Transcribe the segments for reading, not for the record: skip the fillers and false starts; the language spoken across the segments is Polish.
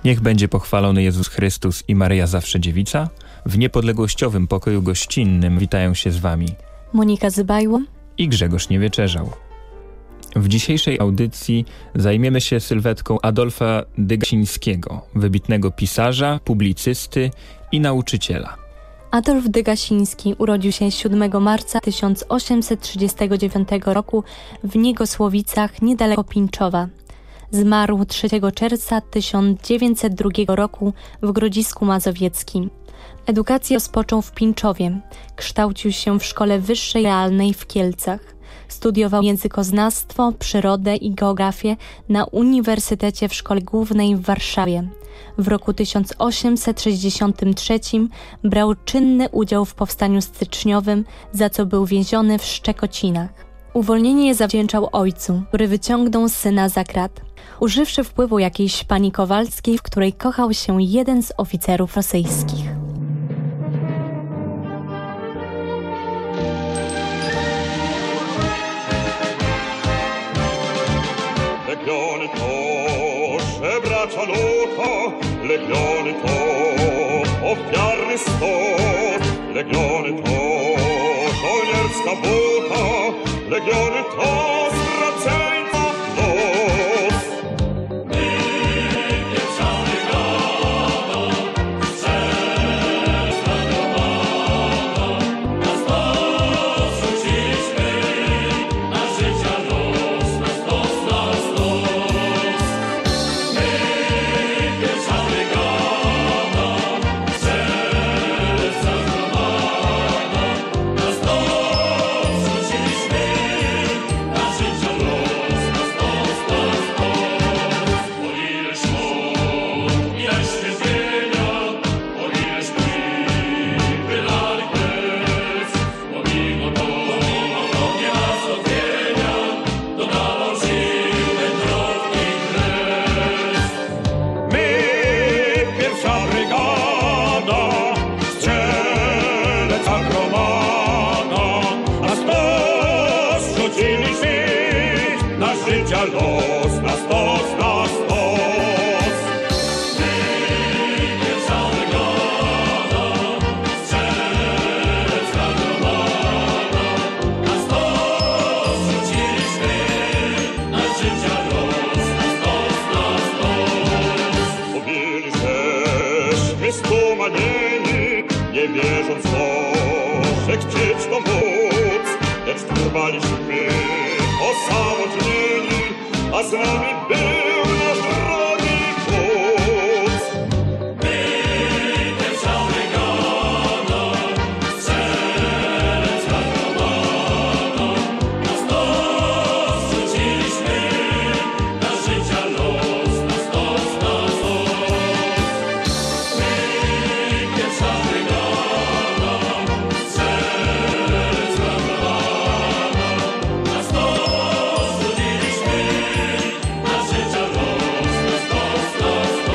Niech będzie pochwalony Jezus Chrystus i Maryja Zawsze Dziewica. W niepodległościowym pokoju gościnnym witają się z Wami Monika Zybajło i Grzegorz Niewyczerzał. W dzisiejszej audycji zajmiemy się sylwetką Adolfa Dygasińskiego, wybitnego pisarza, publicysty i nauczyciela. Adolf Dygasiński urodził się 7 marca 1839 roku w Niegosłowicach niedaleko Pińczowa. Zmarł 3 czerwca 1902 roku w Grodzisku Mazowieckim. Edukację rozpoczął w Pińczowie. Kształcił się w Szkole Wyższej Realnej w Kielcach. Studiował językoznawstwo, przyrodę i geografię na Uniwersytecie w Szkole Głównej w Warszawie. W roku 1863 brał czynny udział w powstaniu styczniowym, za co był więziony w Szczekocinach. Uwolnienie zawdzięczał ojcu, który wyciągnął syna za krat. Używszy wpływu jakiejś pani Kowalskiej, w której kochał się jeden z oficerów rosyjskich. Legiony to żebracza luta, legiony to ofiarny stos, legiony to żołnierska buta, legiony to zdradzieńca los. My pieprzamy gada, strzelca gromada, na stos rzuciliśmy, na życia los, na stos, na stos. My pieprzamy gada, strzelca gromada, na stos rzuciliśmy, na życia los, na stos, na stos. O ileż mord, ileż cierpienia, o ileż krwi wylali kres, pomimo to nie ma zbawienia, dodawał sił wędrowny kres. My, pierwsza brygada, strzelecka gromada, na stos rzuciliśmy, na życia los, na stos, na stos. My, pierwsza brygada, strzelecka gromada, na stos rzuciliśmy, na życia los, na stos, na stos. Mówili, żeśmy stumanieni, nie wierząc w to, że chcieć to móc, lecz trwaliśmy osamotnieni, a z nami był nasz drogi wódz. My, pierwsza brygada, strzelecka gromada, na stos rzuciliśmy, na życia los, na stos, na stos. My, pierwsza brygada, strzelecka gromada, na stos rzuciliśmy, na życia los, na stos, na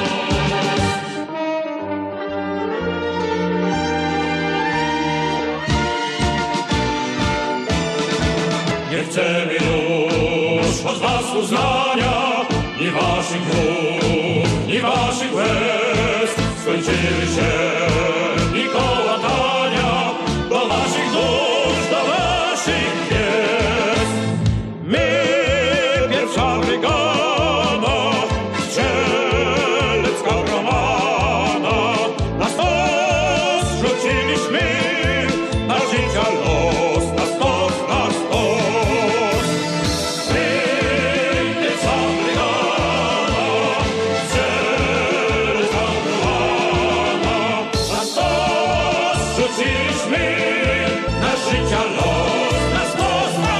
stos. Nie chcemy już od was uznania, ni waszych głów, ni waszych łez. Skończyły się i kołatania do waszych dusz, do waszych gwiazd. My, pierwsza brygada, strzelecka gromada, na stos rzuciliśmy, na życia los, na stos, na stos. My, pierwsza brygada, strzelecka gromada, na stos rzuciliśmy, na życia los, na stos, na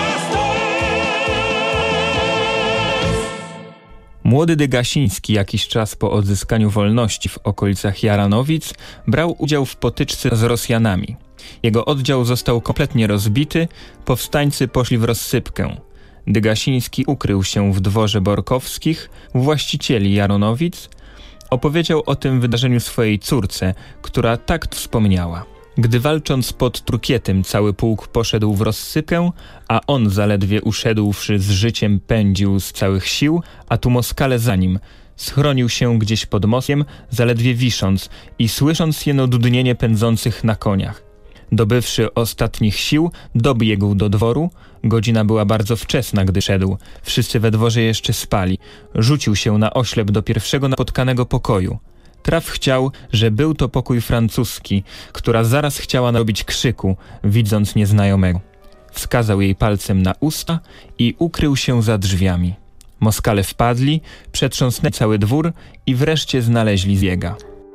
stos. Młody Dygasiński jakiś czas po odzyskaniu wolności w okolicach Jaranowic brał udział w potyczce z Rosjanami. Jego oddział został kompletnie rozbity, powstańcy poszli w rozsypkę. Dygasiński ukrył się w dworze Borkowskich, u właścicieli Jaronowic. Opowiedział o tym wydarzeniu swojej córce, która tak wspomniała. Gdy walcząc pod Trukietym cały pułk poszedł w rozsypkę, a on zaledwie uszedłszy z życiem pędził z całych sił, a tu Moskale za nim. Schronił się gdzieś pod mostkiem, zaledwie wisząc i słysząc jeno dudnienie pędzących na koniach. Dobywszy ostatnich sił, dobiegł do dworu. Godzina była bardzo wczesna, gdy szedł. Wszyscy we dworze jeszcze spali. Rzucił się na oślep do pierwszego napotkanego pokoju. Traf chciał, że był to pokój francuski, która zaraz chciała narobić krzyku, widząc nieznajomego. Wskazał jej palcem na usta i ukrył się za drzwiami. Moskale wpadli, przetrząsnęli cały dwór i wreszcie znaleźli zbiega.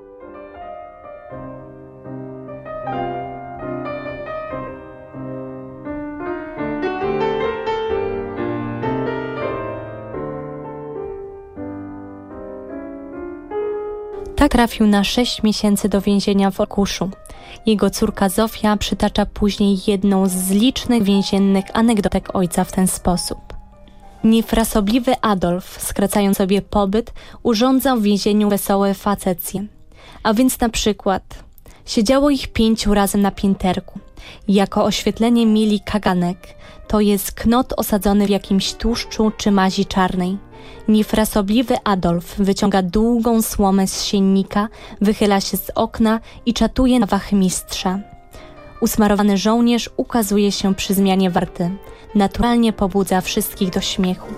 Tak trafił na 6 miesięcy do więzienia w Orkuszu. Jego córka Zofia przytacza później jedną z licznych więziennych anegdotek ojca w ten sposób. Niefrasobliwy Adolf, skracając sobie pobyt, urządzał w więzieniu wesołe facecje. A więc na przykład siedziało ich 5 razem na pięterku. Jako oświetlenie mieli kaganek, to jest knot osadzony w jakimś tłuszczu czy mazi czarnej. Niefrasobliwy Adolf wyciąga długą słomę z siennika, wychyla się z okna i czatuje na wachmistrza. Usmarowany żołnierz ukazuje się przy zmianie warty. Naturalnie pobudza wszystkich do śmiechu.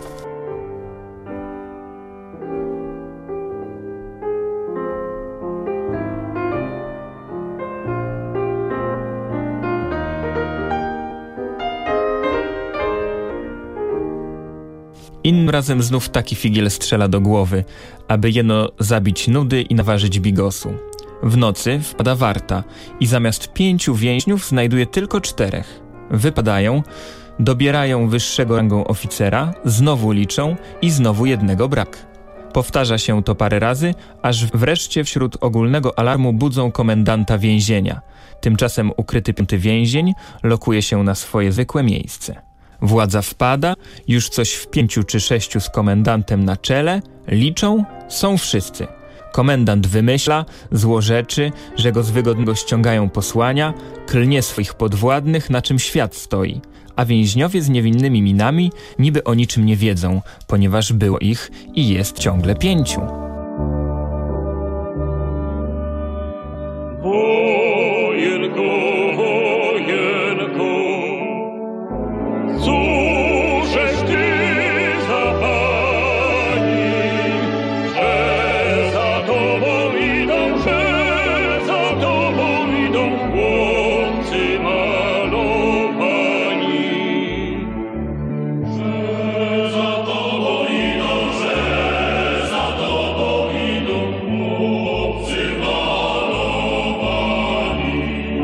Innym razem znów taki figiel strzela do głowy, aby jeno zabić nudy i naważyć bigosu. W nocy wpada warta i zamiast 5 więźniów znajduje tylko 4. Wypadają, dobierają wyższego rangą oficera, znowu liczą i znowu jednego brak. Powtarza się to parę razy, aż wreszcie wśród ogólnego alarmu budzą komendanta więzienia. Tymczasem ukryty 5. więzień lokuje się na swoje zwykłe miejsce. Władza wpada, już coś w 5 czy 6 z komendantem na czele, liczą, są wszyscy. Komendant wymyśla, złorzeczy, że go z wygodnego ściągają posłania, klnie swoich podwładnych, na czym świat stoi, a więźniowie z niewinnymi minami niby o niczym nie wiedzą, ponieważ było ich i jest ciągle 5. Cóżeś ty za pani, że za tobą idą, chłopcy malowani. Że za tobą idą, chłopcy malowani.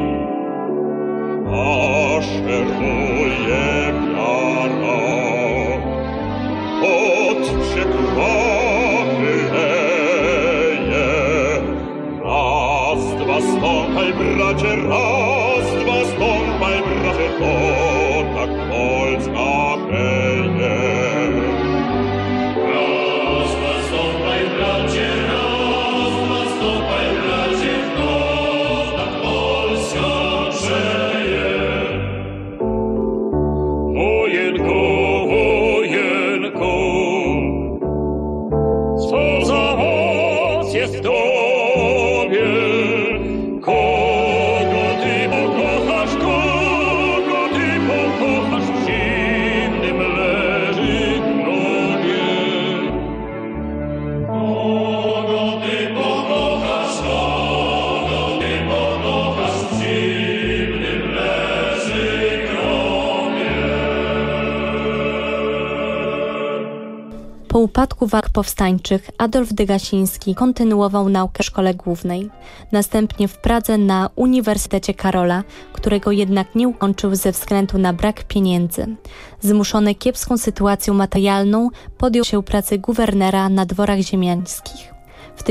A szerzuje od przekłachy leje. Raz, dwa, stąpaj, bracie, raz, dwa, stąpaj, bracie, to tak Polska peje. Raz, dwa, stąpaj, bracie, raz, dwa, stąpaj, bracie, to tak Polska przeje. Wojenko, co za moc jest w tobie? Kogo ty pokochasz w zimnym leży grobie? Kogo ty pokochasz w zimnym leży grobie? Po upadku walk powstańczych Adolf Degasiński kontynuował naukę w szkole głównej. Następnie w Pradze na Uniwersytecie Karola, którego jednak nie ukończył ze względu na brak pieniędzy. Zmuszony kiepską sytuacją materialną podjął się pracy guwernera na dworach ziemiańskich. W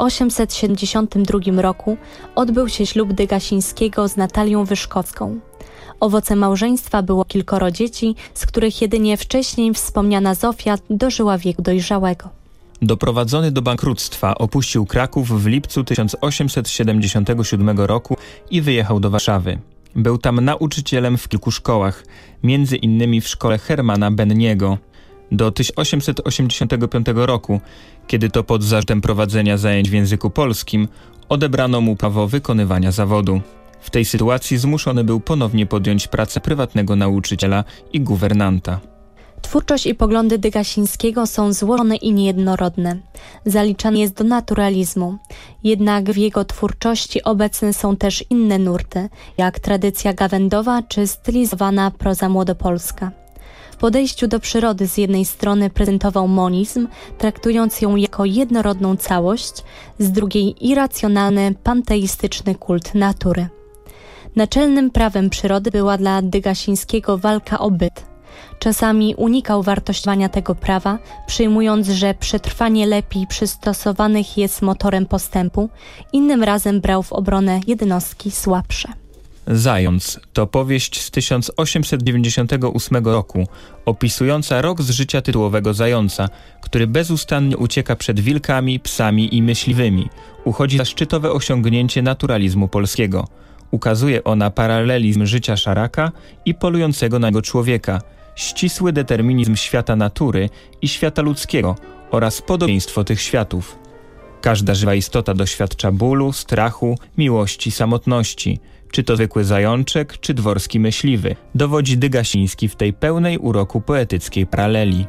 1872 roku odbył się ślub Degasińskiego z Natalią Wyszkowską. Owocem małżeństwa było 4 dzieci, z których jedynie wcześniej wspomniana Zofia dożyła wieku dojrzałego. Doprowadzony do bankructwa opuścił Kraków w lipcu 1877 roku i wyjechał do Warszawy. Był tam nauczycielem w kilku szkołach, między innymi w szkole Hermana Benniego. do 1885 roku, kiedy to pod zarzutem prowadzenia zajęć w języku polskim odebrano mu prawo wykonywania zawodu. W tej sytuacji zmuszony był ponownie podjąć pracę prywatnego nauczyciela i guwernanta. Twórczość i poglądy Degasińskiego są złożone i niejednorodne. Zaliczany jest do naturalizmu. Jednak w jego twórczości obecne są też inne nurty, jak tradycja gawędowa czy stylizowana proza młodopolska. W podejściu do przyrody z jednej strony prezentował monizm, traktując ją jako jednorodną całość, z drugiej irracjonalny, panteistyczny kult natury. Naczelnym prawem przyrody była dla Degasińskiego walka o byt. Czasami unikał wartościowania tego prawa, przyjmując, że przetrwanie lepiej przystosowanych jest motorem postępu, innym razem brał w obronę jednostki słabsze. Zając to powieść z 1898 roku, opisująca rok z życia tytułowego zająca, który bezustannie ucieka przed wilkami, psami i myśliwymi. Uchodzi za szczytowe osiągnięcie naturalizmu polskiego. Ukazuje ona paralelizm życia szaraka i polującego na niego człowieka, ścisły determinizm świata natury i świata ludzkiego oraz podobieństwo tych światów. Każda żywa istota doświadcza bólu, strachu, miłości, samotności. Czy to zwykły zajączek, czy dworski myśliwy, dowodzi Degasiński w tej pełnej uroku poetyckiej paraleli.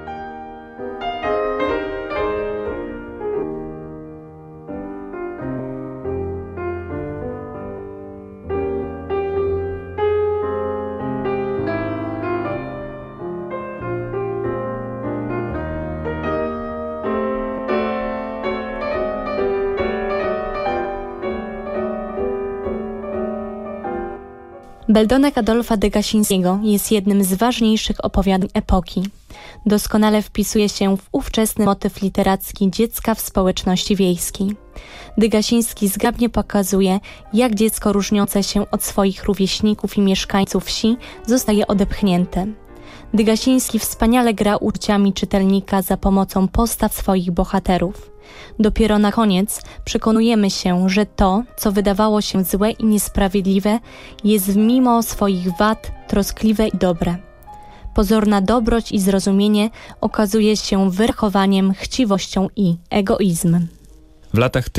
Beldonek Adolfa Degasińskiego jest jednym z ważniejszych opowiadań epoki. Doskonale wpisuje się w ówczesny motyw literacki dziecka w społeczności wiejskiej. Degasiński zgrabnie pokazuje, jak dziecko różniące się od swoich rówieśników i mieszkańców wsi zostaje odepchnięte. Degasiński wspaniale gra uczuciami czytelnika za pomocą postaw swoich bohaterów. Dopiero na koniec przekonujemy się, że to, co wydawało się złe i niesprawiedliwe, jest mimo swoich wad troskliwe i dobre. Pozorna dobroć i zrozumienie okazuje się wyrachowaniem, chciwością i egoizmem. W latach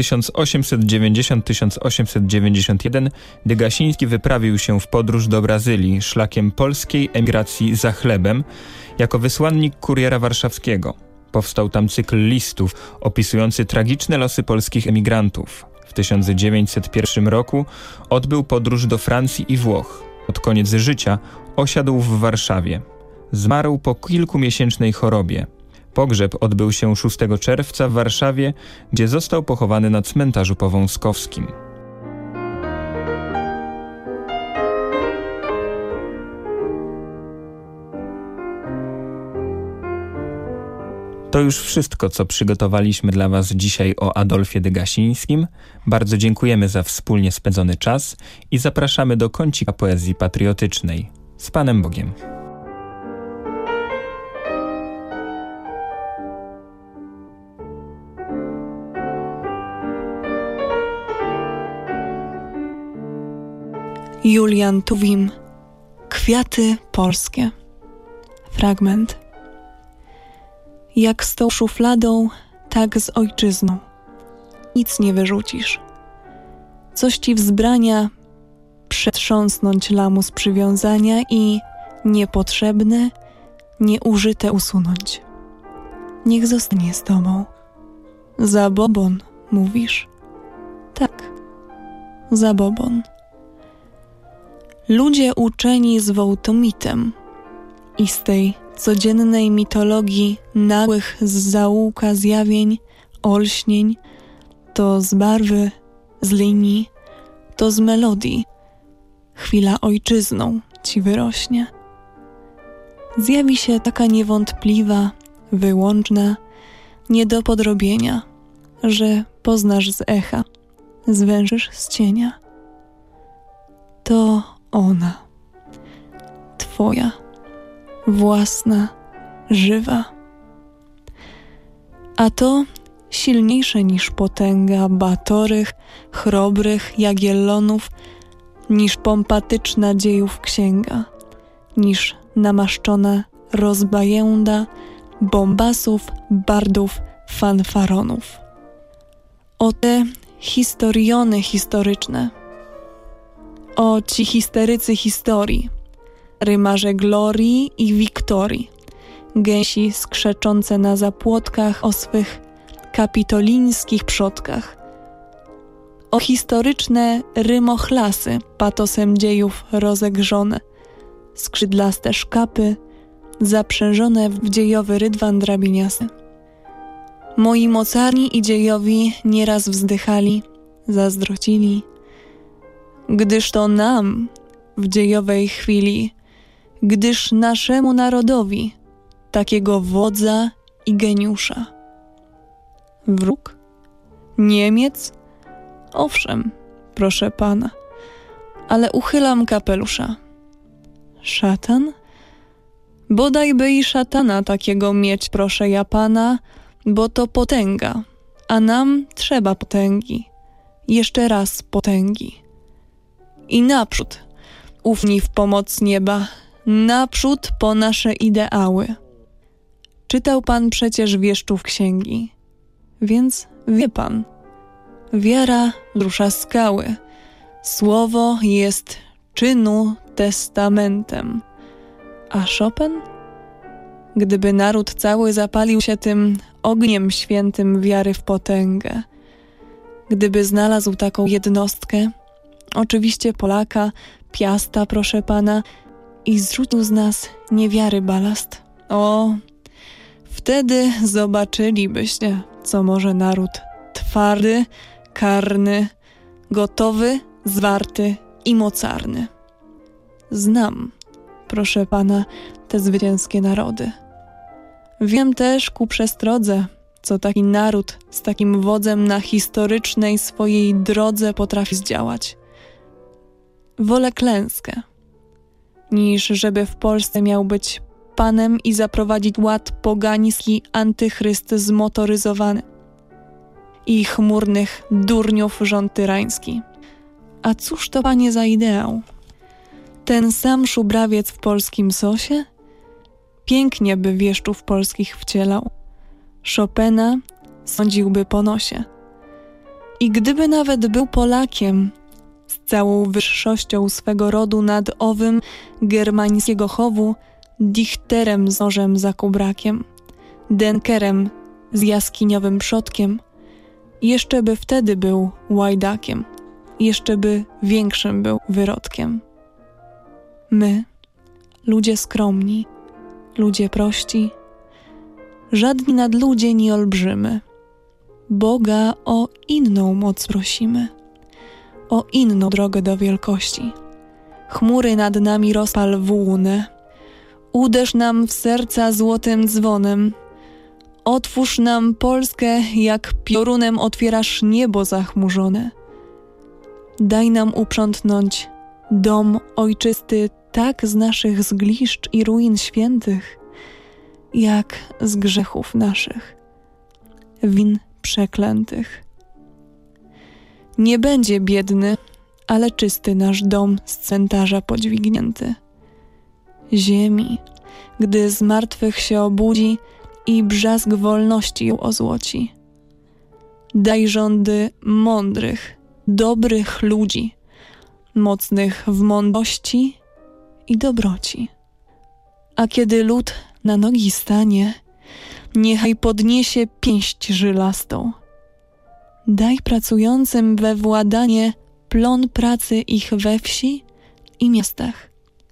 1890-1891 Degasiński wyprawił się w podróż do Brazylii szlakiem polskiej emigracji za chlebem jako wysłannik kuriera warszawskiego. Powstał tam cykl listów opisujący tragiczne losy polskich emigrantów. W 1901 roku odbył podróż do Francji i Włoch. Pod koniec życia osiadł w Warszawie. Zmarł po kilkumiesięcznej chorobie. Pogrzeb odbył się 6 czerwca w Warszawie, gdzie został pochowany na cmentarzu powązkowskim. To już wszystko, co przygotowaliśmy dla Was dzisiaj o Adolfie Degasińskim. Bardzo dziękujemy za wspólnie spędzony czas i zapraszamy do kącika poezji patriotycznej. Z Panem Bogiem. Julian Tuwim. Kwiaty polskie. Fragment. Jak z tą szufladą, tak z ojczyzną. Nic nie wyrzucisz. Coś ci wzbrania przetrząsnąć lamus przywiązania i niepotrzebne, nieużyte usunąć. Niech zostanie z tobą. Zabobon, mówisz? Tak, zabobon. Ludzie uczeni zwą to mitem i z tej codziennej mitologii nagłych z zaułka zjawień, olśnień, to z barwy, z linii, to z melodii, chwila ojczyzną ci wyrośnie. Zjawi się taka niewątpliwa, wyłączna, nie do podrobienia, że poznasz z echa, zwężysz z cienia. To ona, twoja, własna, żywa. A to silniejsze niż potęga batorych, chrobrych Jagiellonów, niż pompatyczna dziejów księga, niż namaszczona rozbajęda bombasów, bardów, fanfaronów. O te historiony historyczne, o ci histerycy historii, rymarze glorii i wiktorii, gęsi skrzeczące na zapłotkach o swych kapitolińskich przodkach, o historyczne rymochlasy patosem dziejów rozegrzone, skrzydlaste szkapy zaprzężone w dziejowy rydwan drabiniasty. Moi mocarni i dziejowi nieraz wzdychali, zazdrocili, gdyż to nam w dziejowej chwili, gdyż naszemu narodowi takiego wodza i geniusza. Wróg? Niemiec? Owszem, proszę pana, ale uchylam kapelusza. Szatan? Bodajby i szatana takiego mieć, proszę ja pana, bo to potęga, a nam trzeba potęgi. Jeszcze raz potęgi. I naprzód, ufni w pomoc nieba, naprzód po nasze ideały. Czytał pan przecież wieszczów księgi, więc wie pan, wiara rusza skały, słowo jest czynu testamentem. A Chopin? Gdyby naród cały zapalił się tym ogniem świętym wiary w potęgę, gdyby znalazł taką jednostkę, oczywiście Polaka, Piasta, proszę pana, i zrzucił z nas niewiary balast, o, wtedy zobaczylibyście, co może naród twardy, karny, gotowy, zwarty i mocarny. Znam, proszę pana, te zwycięskie narody. Wiem też ku przestrodze, co taki naród z takim wodzem na historycznej swojej drodze potrafi zdziałać. Wolę klęskę, niż żeby w Polsce miał być panem i zaprowadzić ład pogański antychryst zmotoryzowany i chmurnych durniów rząd tyrański. A cóż to, panie, za ideał? Ten sam szubrawiec w polskim sosie? Pięknie by wieszczów polskich wcielał. Chopina sądziłby po nosie. I gdyby nawet był Polakiem, z całą wyższością swego rodu nad owym germańskiego chowu, dichterem z nożem za kubrakiem, denkerem z jaskiniowym przodkiem, jeszcze by wtedy był łajdakiem, jeszcze by większym był wyrodkiem. My, ludzie skromni, ludzie prości, żadni nadludzie ni olbrzymy, Boga o inną moc prosimy, o inną drogę do wielkości. Chmury nad nami rozpal w łunę, uderz nam w serca złotym dzwonem, otwórz nam Polskę, jak piorunem otwierasz niebo zachmurzone. Daj nam uprzątnąć dom ojczysty tak z naszych zgliszcz i ruin świętych, jak z grzechów naszych, win przeklętych. Nie będzie biedny, ale czysty nasz dom z cmentarza podźwignięty. Ziemi, gdy z martwych się obudzi i brzask wolności ją ozłoci. Daj rządy mądrych, dobrych ludzi, mocnych w mądrości i dobroci. A kiedy lud na nogi stanie, niechaj podniesie pięść żylastą. Daj pracującym we władanie plon pracy ich we wsi i miastach.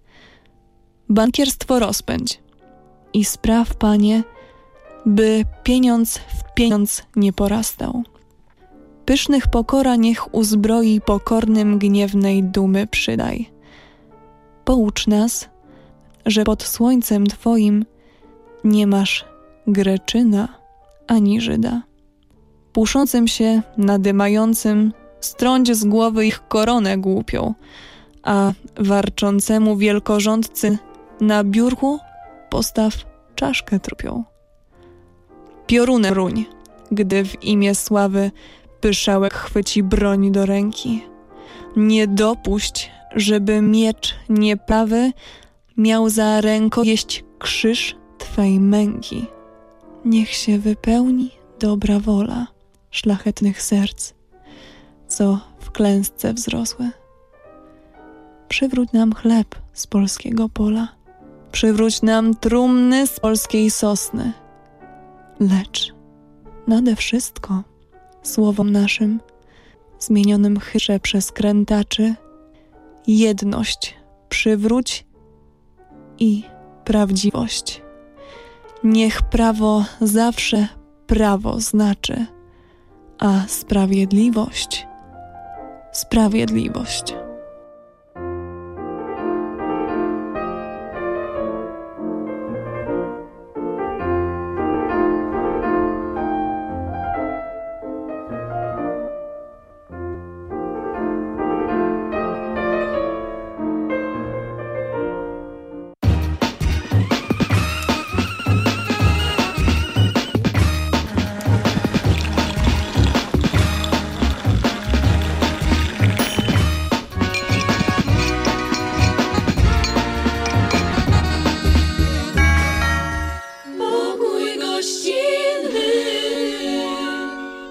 Bankierstwo rozpędź i spraw, panie, by pieniądz w pieniądz nie porastał. Pysznych pokora niech uzbroi, pokornym gniewnej dumy przydaj. Poucz nas, że pod słońcem twoim nie masz Greczyna ani Żyda. Puszącym się, nadymającym, strąć z głowy ich koronę głupią, a warczącemu wielkorządcy na biurku postaw czaszkę trupią. Piorunem ruń, gdy w imię sławy pyszałek chwyci broń do ręki. Nie dopuść, żeby miecz nieprawy miał za rękojeść krzyż twej męki. niech się wypełni dobra wola szlachetnych serc, co w klęsce wzrosły. Przywróć nam chleb z polskiego pola, przywróć nam trumny z polskiej sosny, lecz nade wszystko słowom naszym, zmienionym chytrze przez krętaczy, jedność przywróć i prawdziwość. Niech prawo zawsze prawo znaczy, a sprawiedliwość